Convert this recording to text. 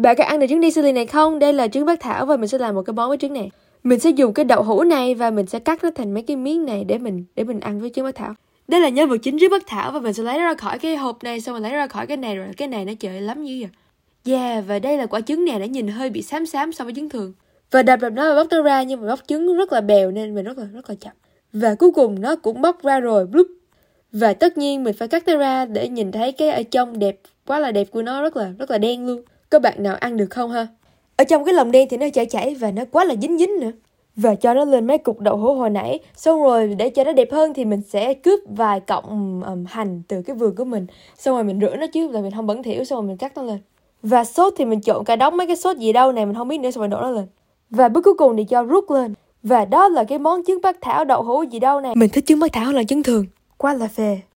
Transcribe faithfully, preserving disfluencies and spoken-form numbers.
Bạn có ăn được trứng Disney này không? Đây là trứng Bắc Thảo và mình sẽ làm một cái món với trứng này. Mình sẽ dùng cái đậu hũ này và mình sẽ cắt nó thành mấy cái miếng này để mình để mình ăn với trứng Bắc Thảo. Đây là nhân vật chính trứng Bắc Thảo và mình sẽ lấy nó ra khỏi cái hộp này, xong rồi lấy ra khỏi cái này, rồi cái này nó trời lắm như vậy. Yeah, và đây là quả trứng này, nó nhìn hơi bị xám xám so với trứng thường. Và đập đập nó và bóc nó ra, nhưng mà bóc trứng rất là bèo nên mình rất là rất là chậm. Và cuối cùng nó cũng bóc ra rồi, bloop. Và tất nhiên mình phải cắt nó ra để nhìn thấy cái ở trong đẹp, quá là đẹp của nó, rất là rất là đen luôn. Các bạn nào ăn được không ha? Ở trong cái lòng đen thì nó chảy chảy và nó quá là dính dính nữa. Và cho nó lên mấy cục đậu hũ hồi nãy. Xong rồi để cho nó đẹp hơn thì mình sẽ cướp vài cọng um, hành từ cái vườn của mình. Xong rồi mình rửa nó chứ là mình không bẩn thỉu, xong rồi mình cắt nó lên. Và sốt thì mình trộn cả đống mấy cái sốt gì đâu này mình không biết nữa, xong rồi đổ nó lên. Và bước cuối cùng thì cho ruốc lên. Và đó là cái món trứng Bắc Thảo đậu hũ gì đâu này. Mình thích trứng Bắc Thảo hơn là trứng thường. Quá là phê.